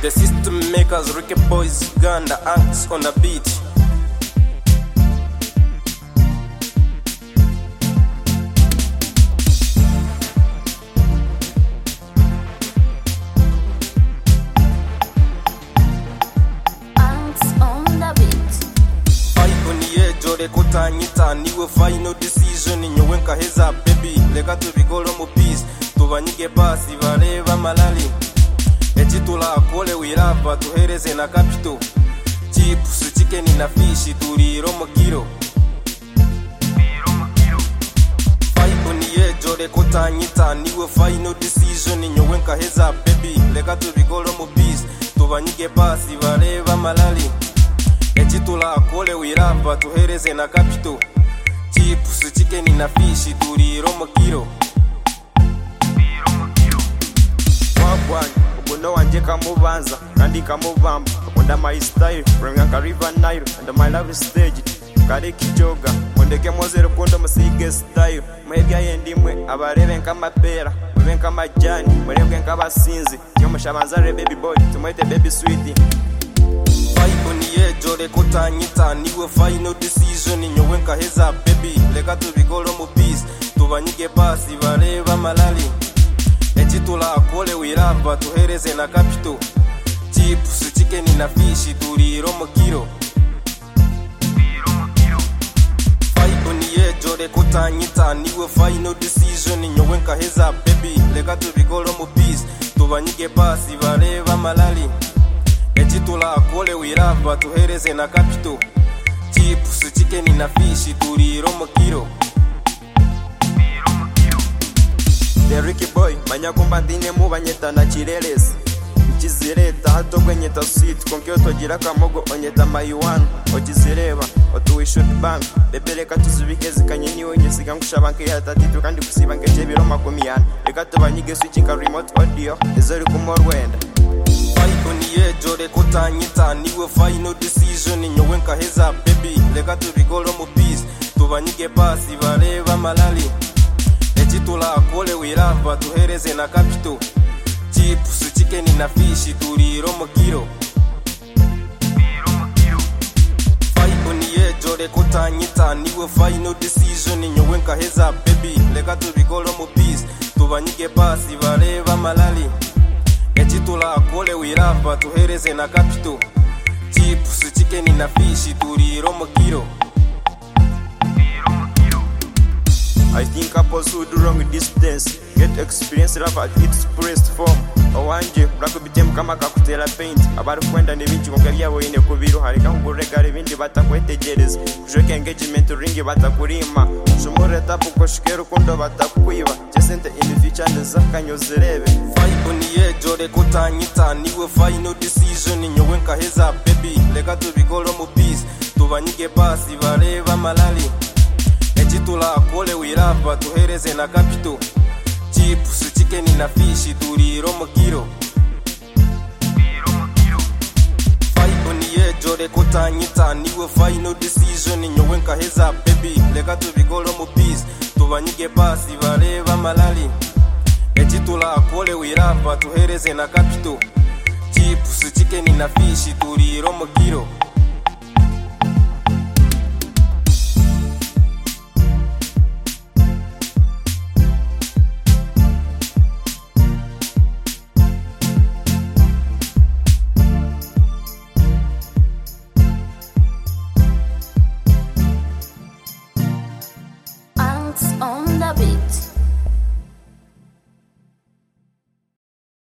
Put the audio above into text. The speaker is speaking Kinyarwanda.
The system makers, Ricky Boys, Uganda, Anks on the beat. Kutanyita niwe final decision nyowe nkaheza baby leka tubikole mu peace tubanyige basi bareba malali ekitula akole wirava tuhereze na capital chips chicken na fish turiro mu kilo jode kutanyita niwe final decision nyowe nkaheza baby leka tubikole mu peace tubanyige basi bareba malali ekitula akole wirava tuhereze na capital chips chicken na fish turiro mu kilo wagwanya ubuno wanje kamubanza kandi kamubamba akunda my style from Yanga River Nile and my love stage kare kijoga ondeke mozero kondo musige style mwebya yendimwe abarebe nkamapera mwe nkamajani murebe nkabasinzi yo mushabanza re baby boy tumwete baby sweetie jode kutanyita niwe final decision nyowe nkaheza baby leka tubikole mu peace tubanyige basi bareba malali ekitula akole wirava tuhereze na capital chips chicken na fish turiro mu kilo jode kutanyita niwe final decision nyowe nkaheza baby leka tubikole mu peace tubanyige basi bareba malali ekitula akole wirava tuhereze na capital chips chicken na fish turiro mu kilo The Ricky Boy manyakumba ndine mu banyeta na kirelesi ikizireta hato kwenyeta sweet konkyo togira kamogo onyeta mayuan okizireba otuwishoot bank bebeleka tuzubike zikanye niwe nyesiga ngushaba nkihata titu kandi kusiba ngeje biro makumyana reka tubanyige switching remote audio ezori kumorwenda jode kutanyita niwe final decision nyowe nkaheza baby leka tubikole mu peace tubanyige basi bareba malali ekitula akole wirava tuhereze na capital chips chicken na fish turiro mu kilo jode kutanyita niwe final decision nyowe nkaheza baby leka tubikole mu peace tubanyige basi bareba malali ekitula akole wirava tuhereze na capital chips chicken na fish turiro mu kilo I think couples who do wrong distance get experience love at its purest form. Owanje rakubitem kama kakutera paint abari kwenda nebinchi kokabya boyine kubiru harika nguregare bindi batakwetegereza kujoke engagement ringi batakurima shumure tapu koshikero kondo batakwiba jesente in the future neza kanyozerebe jode kutanyita niwe final decision nyowe nkaheza baby leka tubikole mu peace tubanyige basi bareba malali ekitula akole wirava tuhereze na capital chips chicken na fish turiro mu kilo jode kutanyita niwe final decision nyowe nkaheza baby leka tubikole mu peace tubanyige basi bareba malali ekitula akole wirava tuhereze na capital chips chicken na fish turiro mu kilo